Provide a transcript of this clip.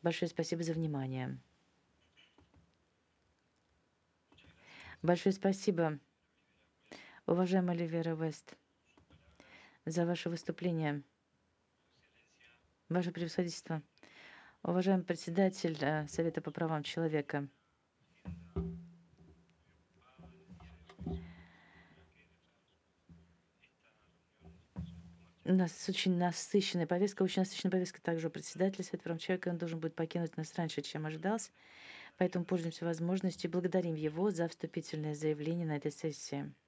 Большое спасибо за внимание. Большое спасибо, уважаемая Оливера Вест, за ваше выступление. Ваше превосходительство, уважаемый председатель Совета по правам человека. У нас очень насыщенная повестка также у председателя Совета по правам человека. Он должен будет покинуть нас раньше, чем ожидалось. Поэтому пользуемся возможностью и благодарим его за вступительное заявление на этой сессии.